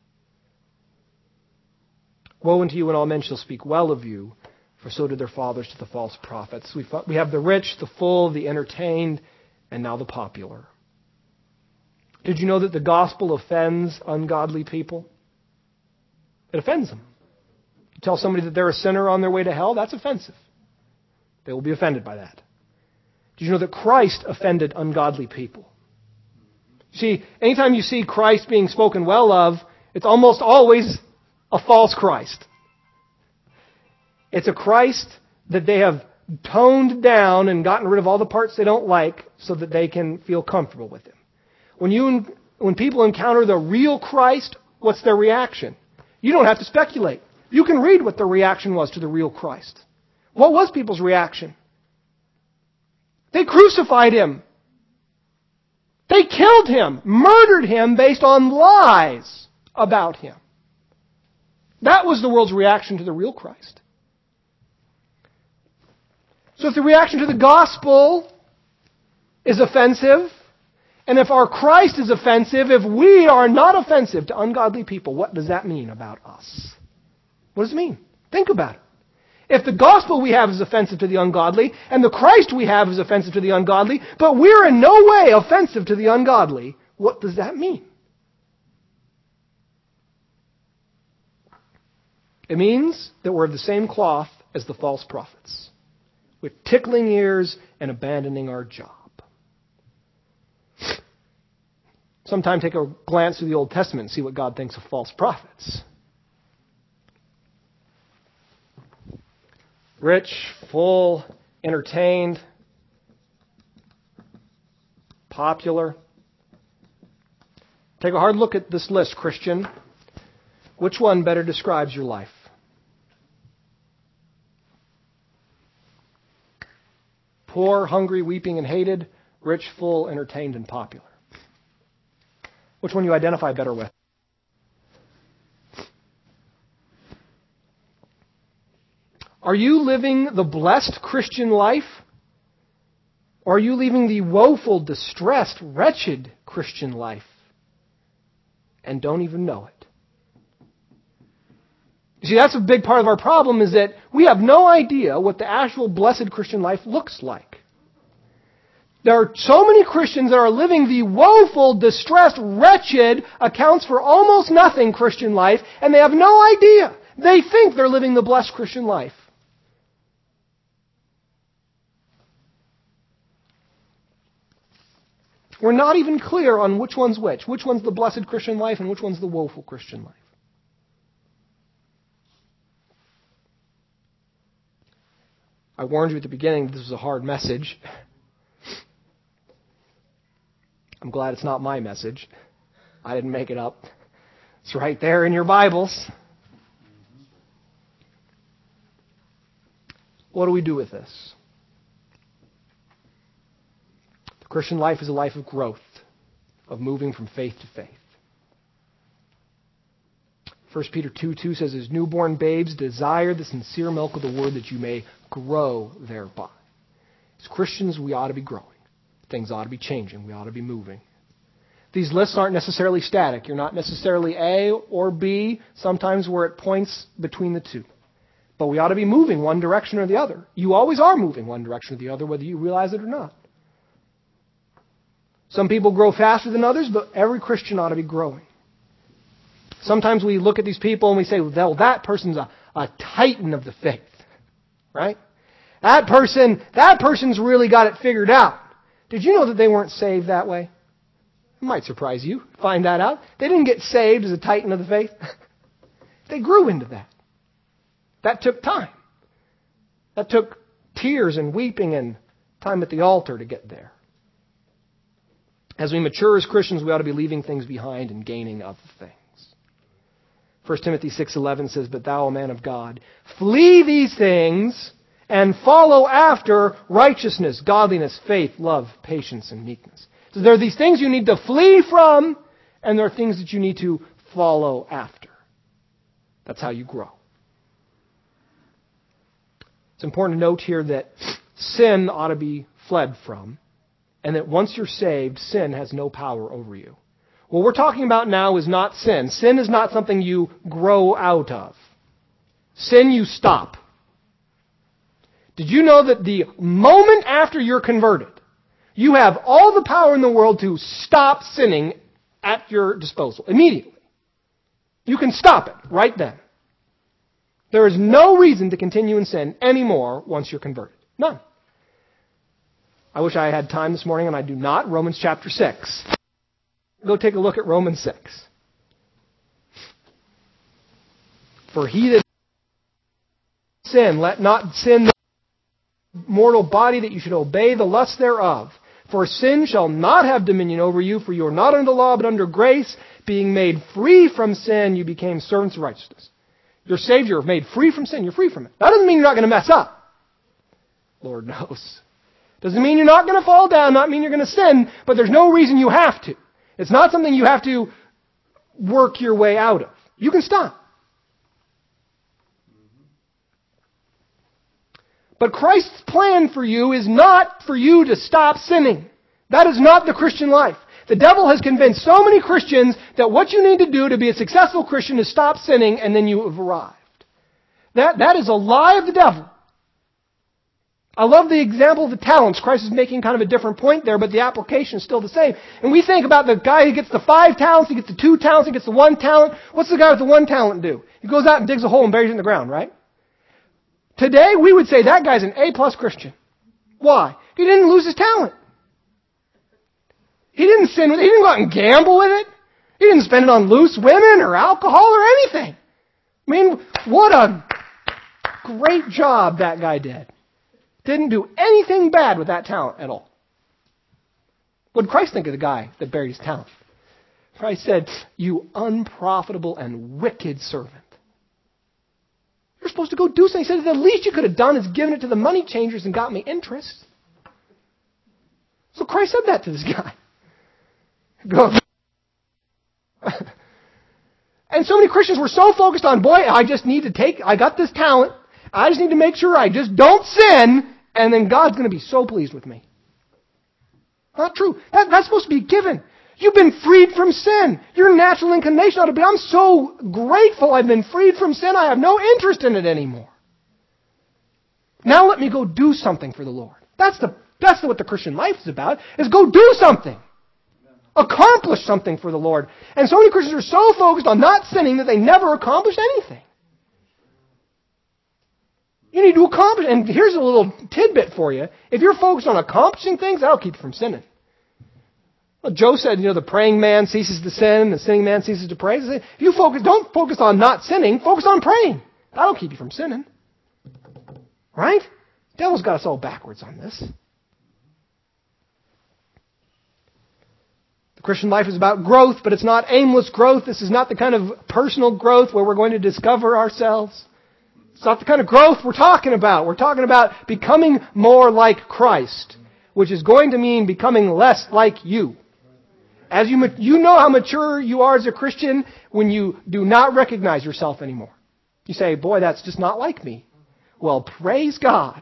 Woe unto you when all men shall speak well of you, for so did their fathers to the false prophets. We have the rich, the full, the entertained, and now the popular. Did you know that the gospel offends ungodly people? It offends them. You tell somebody that they're a sinner on their way to hell, that's offensive. They will be offended by that. Did you know that Christ offended ungodly people? See, anytime you see Christ being spoken well of, it's almost always a false Christ. It's a Christ that they have toned down and gotten rid of all the parts they don't like so that they can feel comfortable with Him. When people encounter the real Christ, what's their reaction? You don't have to speculate. You can read what the reaction was to the real Christ. What was people's reaction? They crucified Him. They killed Him, murdered Him based on lies about Him. That was the world's reaction to the real Christ. So if the reaction to the gospel is offensive, and if our Christ is offensive, if we are not offensive to ungodly people, what does that mean about us? What does it mean? Think about it. If the gospel we have is offensive to the ungodly, and the Christ we have is offensive to the ungodly, but we're in no way offensive to the ungodly, what does that mean? It means that we're of the same cloth as the false prophets, with tickling ears and abandoning our job. Sometime take a glance through the Old Testament and see what God thinks of false prophets. Rich, full, entertained, popular. Take a hard look at this list, Christian. Which one better describes your life? Poor, hungry, weeping, and hated. Rich, full, entertained, and popular. Which one you identify better with? Are you living the blessed Christian life? Or are you living the woeful, distressed, wretched Christian life and don't even know it? You see, that's a big part of our problem, is that we have no idea what the actual blessed Christian life looks like. There are so many Christians that are living the woeful, distressed, wretched, accounts for almost nothing Christian life, and they have no idea. They think they're living the blessed Christian life. We're not even clear on which one's which. Which one's the blessed Christian life and which one's the woeful Christian life. I warned you at the beginning that this was a hard message. I'm glad it's not my message. I didn't make it up. It's right there in your Bibles. What do we do with this? The Christian life is a life of growth, of moving from faith to faith. 1 Peter 2:2 says, as newborn babes, desire the sincere milk of the word that you may grow thereby. As Christians, we ought to be growing. Things ought to be changing. We ought to be moving. These lists aren't necessarily static. You're not necessarily A or B. Sometimes we're at points between the two. But we ought to be moving one direction or the other. You always are moving one direction or the other, whether you realize it or not. Some people grow faster than others, but every Christian ought to be growing. Sometimes we look at these people and we say, well, that person's a titan of the faith. Right? That person's really got it figured out. Did you know that they weren't saved that way? It might surprise you. Find that out. They didn't get saved as a titan of the faith. They grew into that. That took time. That took tears and weeping and time at the altar to get there. As we mature as Christians, we ought to be leaving things behind and gaining other things. 1 Timothy 6:11 says, "But thou, O man of God, flee these things and follow after righteousness, godliness, faith, love, patience, and meekness." So there are these things you need to flee from, and there are things that you need to follow after. That's how you grow. It's important to note here that sin ought to be fled from, and that once you're saved, sin has no power over you. What we're talking about now is not sin. Sin is not something you grow out of. Sin you stop. Did you know that the moment after you're converted, you have all the power in the world to stop sinning at your disposal immediately? You can stop it right then. There is no reason to continue in sin anymore once you're converted. None. I wish I had time this morning, and I do not. Romans chapter 6. Go take a look at Romans 6. "For he that sin, let not sin the mortal body, that you should obey the lust thereof. For sin shall not have dominion over you, for you are not under the law, but under grace. Being made free from sin, you became servants of righteousness." You're saved, you're made free from sin, you're free from it. That doesn't mean you're not going to mess up. Lord knows. Doesn't mean you're not going to fall down, not mean you're going to sin, but there's no reason you have to. It's not something you have to work your way out of. You can stop. But Christ's plan for you is not for you to stop sinning. That is not the Christian life. The devil has convinced so many Christians that what you need to do to be a successful Christian is stop sinning, and then you have arrived. That is a lie of the devil. I love the example of the talents. Christ is making kind of a different point there, but the application is still the same. And we think about the guy who gets the 5 talents, he gets the 2 talents, he gets the 1 talent. What's the guy with the 1 talent do? He goes out and digs a hole and buries it in the ground, right? Today, we would say that guy's an A+ Christian. Why? He didn't lose his talent. He didn't sin with it. He didn't go out and gamble with it. He didn't spend it on loose women or alcohol or anything. I mean, what a great job that guy did. Didn't do anything bad with that talent at all. What did Christ think of the guy that buried his talent? Christ said, "You unprofitable and wicked servant. You're supposed to go do something." He said, "The least you could have done is given it to the money changers and got me interest." So Christ said that to this guy. Go. And so many Christians were so focused on, I got this talent. I just need to make sure I just don't sin, and then God's going to be so pleased with me. Not true. That's supposed to be given. You've been freed from sin. Your natural inclination ought to be, I'm so grateful I've been freed from sin. I have no interest in it anymore. Now let me go do something for the Lord. That's what the Christian life is about, is go do something. Accomplish something for the Lord. And so many Christians are so focused on not sinning that they never accomplish anything. You need to accomplish, and here's a little tidbit for you. If you're focused on accomplishing things, that'll keep you from sinning. Well, Joe said, the praying man ceases to sin, the sinning man ceases to pray. If you don't focus on not sinning, focus on praying. That'll keep you from sinning. Right? The devil's got us all backwards on this. The Christian life is about growth, but it's not aimless growth. This is not the kind of personal growth where we're going to discover ourselves. It's not the kind of growth we're talking about. We're talking about becoming more like Christ, which is going to mean becoming less like you. As you know how mature you are as a Christian when you do not recognize yourself anymore. You say, that's just not like me. Well, praise God.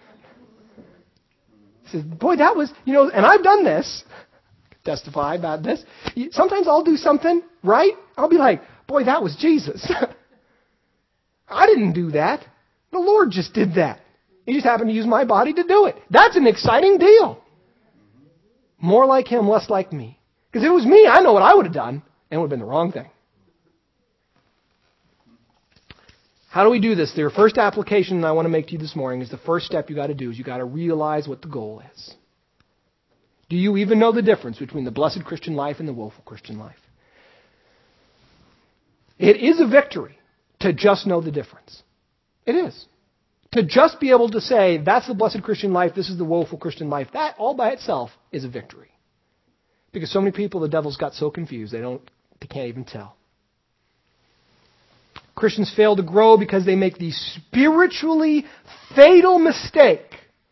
He says, that was, and I've done this. Testify about this. Sometimes I'll do something, right? I'll be like, that was Jesus. I didn't do that. The Lord just did that. He just happened to use my body to do it. That's an exciting deal. More like Him, less like me. Because if it was me, I know what I would have done, and it would have been the wrong thing. How do we do this? The first application I want to make to you this morning is the first step you got to do is you got to realize what the goal is. Do you even know the difference between the blessed Christian life and the woeful Christian life? It is a victory to just know the difference. It is. To just be able to say, that's the blessed Christian life, this is the woeful Christian life, that all by itself is a victory. Because so many people, the devil's got so confused, they can't even tell. Christians fail to grow because they make the spiritually fatal mistake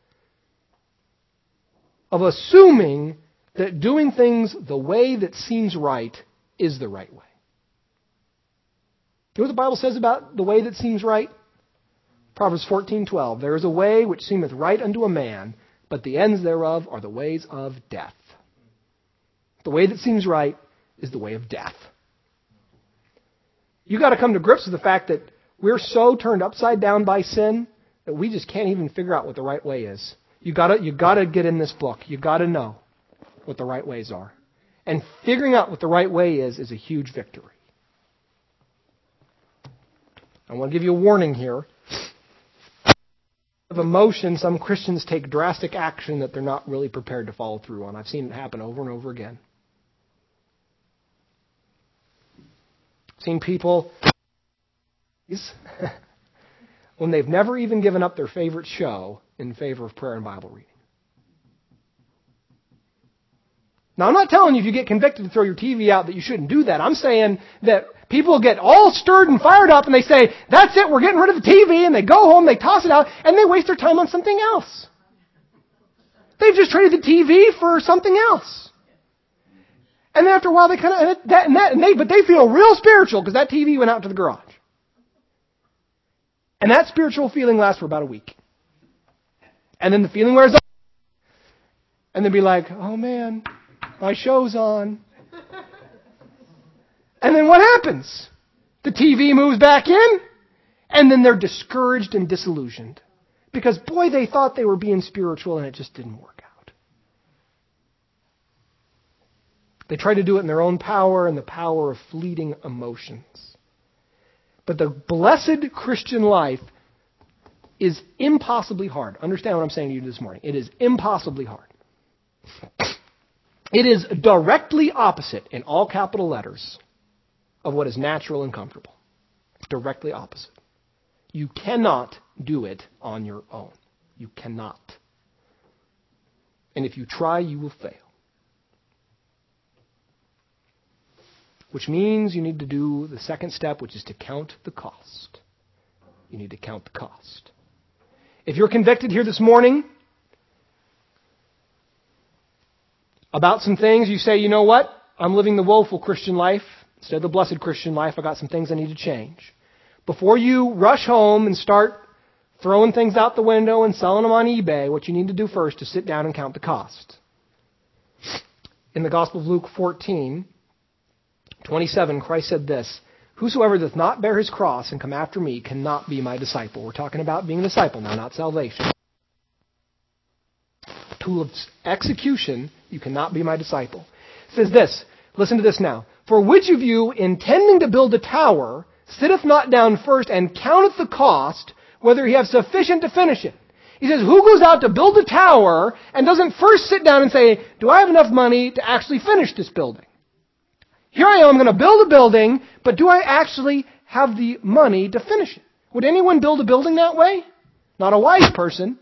of assuming that doing things the way that seems right is the right way. You know what the Bible says about the way that seems right? Proverbs 14:12. There is a way which seemeth right unto a man, but the ends thereof are the ways of death. The way that seems right is the way of death. You've got to come to grips with the fact that we're so turned upside down by sin that we just can't even figure out what the right way is. You've got to get in this book. You've got to know what the right ways are. And figuring out what the right way is a huge victory. I want to give you a warning here. Of emotion, some Christians take drastic action that they're not really prepared to follow through on. I've seen it happen over and over again. I've seen people when they've never even given up their favorite show in favor of prayer and Bible reading. Now, I'm not telling you if you get convicted to throw your TV out that you shouldn't do that. I'm saying that people get all stirred and fired up and they say, that's it, we're getting rid of the TV, and they go home, they toss it out, and they waste their time on something else. They've just traded the TV for something else. And then after a while they but they feel real spiritual because that TV went out to the garage. And that spiritual feeling lasts for about a week. And then the feeling wears off. And they'll be like, oh man, my show's on. And then what happens? The TV moves back in, and then they're discouraged and disillusioned. Because, boy, they thought they were being spiritual, and it just didn't work out. They try to do it in their own power and the power of fleeting emotions. But the blessed Christian life is impossibly hard. Understand what I'm saying to you this morning. It is impossibly hard. It is directly opposite, in all capital letters, of what is natural and comfortable. Directly opposite. You cannot do it on your own. You cannot. And if you try, you will fail. Which means you need to do the second step, which is to count the cost. You need to count the cost. If you're convicted here this morning about some things, you say, you know what? I'm living the woeful Christian life instead of the blessed Christian life. I got some things I need to change. Before you rush home and start throwing things out the window and selling them on eBay, what you need to do first is sit down and count the cost. In the Gospel of Luke 14:27, Christ said this, whosoever doth not bear his cross and come after me cannot be my disciple. We're talking about being a disciple now, not salvation. Tool of execution, you cannot be my disciple. It says this, listen to this now. For which of you, intending to build a tower, sitteth not down first and counteth the cost, whether he have sufficient to finish it? He says, who goes out to build a tower and doesn't first sit down and say, do I have enough money to actually finish this building? Here I am, I'm going to build a building, but do I actually have the money to finish it? Would anyone build a building that way? Not a wise person.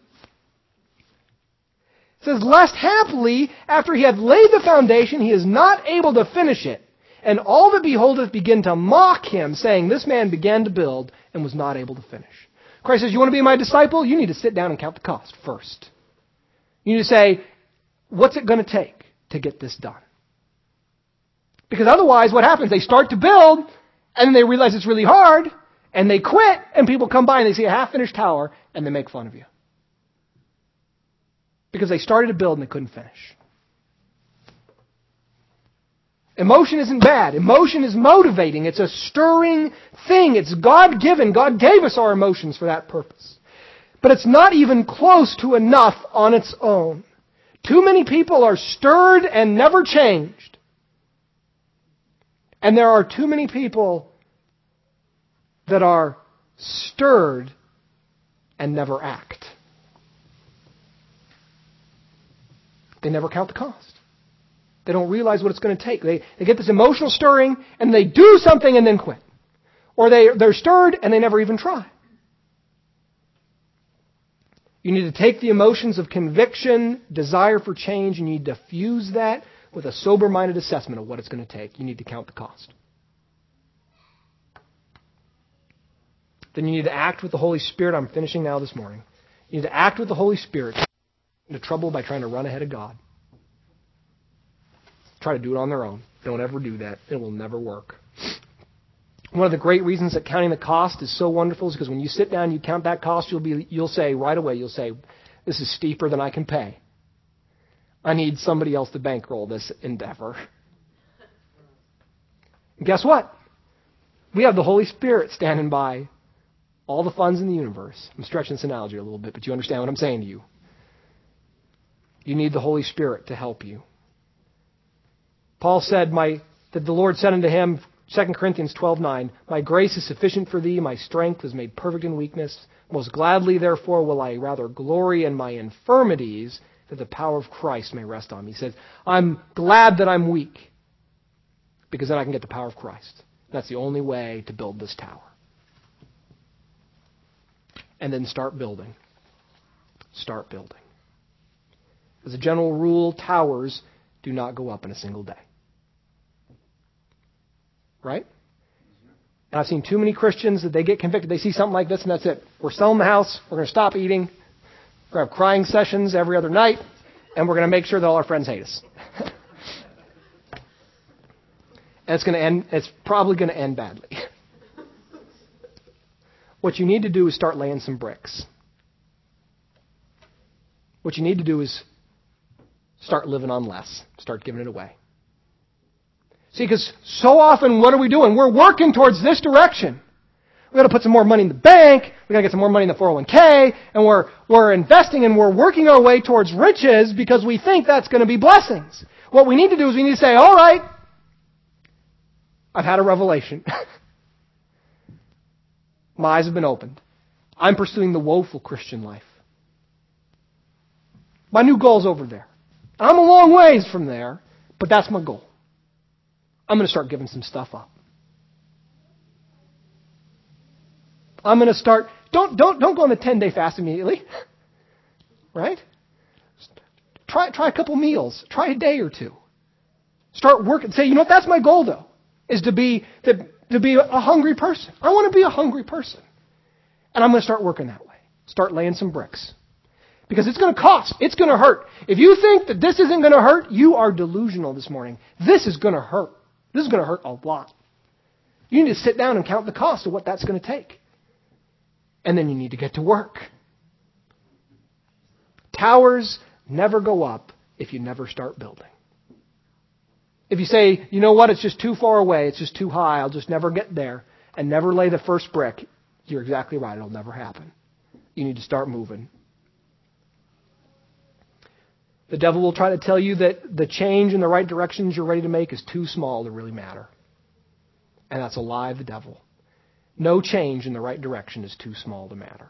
It says, lest happily, after he had laid the foundation, he is not able to finish it. And all that beholdeth begin to mock him, saying, this man began to build and was not able to finish. Christ says, you want to be my disciple? You need to sit down and count the cost first. You need to say, what's it going to take to get this done? Because otherwise, what happens? They start to build, and then they realize it's really hard, and they quit, and people come by and they see a half-finished tower, and they make fun of you. Because they started to build and they couldn't finish. Emotion isn't bad. Emotion is motivating. It's a stirring thing. It's God-given. God gave us our emotions for that purpose. But it's not even close to enough on its own. Too many people are stirred and never changed. And there are too many people that are stirred and never act. They never count the cost. They don't realize what it's going to take. They get this emotional stirring and they do something and then quit. Or they're stirred and they never even try. You need to take the emotions of conviction, desire for change, and you need to fuse that with a sober-minded assessment of what it's going to take. You need to count the cost. Then you need to act with the Holy Spirit. I'm finishing now this morning. You need to act with the Holy Spirit into trouble by trying to run ahead of God. Try to do it on their own. Don't ever do that. It will never work. One of the great reasons that counting the cost is so wonderful is because when you sit down and you count that cost, you'll say right away, this is steeper than I can pay. I need somebody else to bankroll this endeavor. And guess what? We have the Holy Spirit standing by all the funds in the universe. I'm stretching this analogy a little bit, but you understand what I'm saying to you. You need the Holy Spirit to help you. Paul said that the Lord said unto him, 2 Corinthians 12:9, my grace is sufficient for thee, my strength is made perfect in weakness. Most gladly, therefore, will I rather glory in my infirmities, that the power of Christ may rest on me. He says, I'm glad that I'm weak, because then I can get the power of Christ. That's the only way to build this tower. And then start building. Start building. As a general rule, towers do not go up in a single day. Right? And I've seen too many Christians that they get convicted. They see something like this and that's it. We're selling the house. We're going to stop eating. We're going to have crying sessions every other night. And we're going to make sure that all our friends hate us. And it's probably going to end badly. What you need to do is start laying some bricks. What you need to do is start living on less. Start giving it away. See, because so often, what are we doing? We're working towards this direction. We've got to put some more money in the bank. We've got to get some more money in the 401k. And we're investing and we're working our way towards riches because we think that's going to be blessings. What we need to do is we need to say, all right, I've had a revelation. My eyes have been opened. I'm pursuing the woeful Christian life. My new goal's over there. I'm a long ways from there, but that's my goal. I'm going to start giving some stuff up. I'm going to start. Don't go on the 10-day fast immediately, right? Try a couple meals. Try a day or two. Start working. Say, you know what? That's my goal, though, is to be a hungry person. I want to be a hungry person, and I'm going to start working that way. Start laying some bricks. Because it's going to cost. It's going to hurt. If you think that this isn't going to hurt, you are delusional this morning. This is going to hurt. This is going to hurt a lot. You need to sit down and count the cost of what that's going to take. And then you need to get to work. Towers never go up if you never start building. If you say, you know what, it's just too far away, it's just too high, I'll just never get there, and never lay the first brick, you're exactly right, it'll never happen. You need to start moving. The devil will try to tell you that the change in the right directions you're ready to make is too small to really matter. And that's a lie of the devil. No change in the right direction is too small to matter.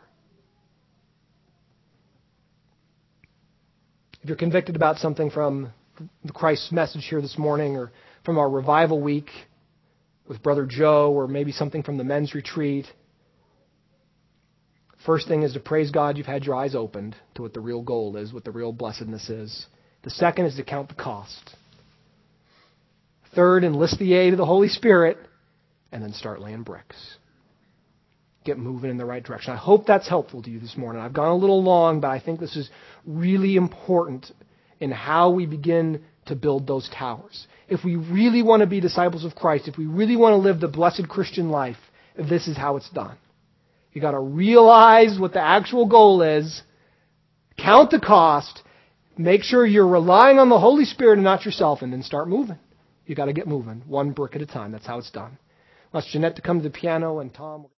If you're convicted about something from Christ's message here this morning or from our revival week with Brother Joe or maybe something from the men's retreat, first thing is to praise God you've had your eyes opened to what the real goal is, what the real blessedness is. The second is to count the cost. Third, enlist the aid of the Holy Spirit, and then start laying bricks. Get moving in the right direction. I hope that's helpful to you this morning. I've gone a little long, but I think this is really important in how we begin to build those towers. If we really want to be disciples of Christ, if we really want to live the blessed Christian life, this is how it's done. You got to realize what the actual goal is, count the cost, make sure you're relying on the Holy Spirit and not yourself, and then start moving. You got to get moving, one brick at a time. That's how it's done. I'll ask Jeanette to come to the piano, and Tom.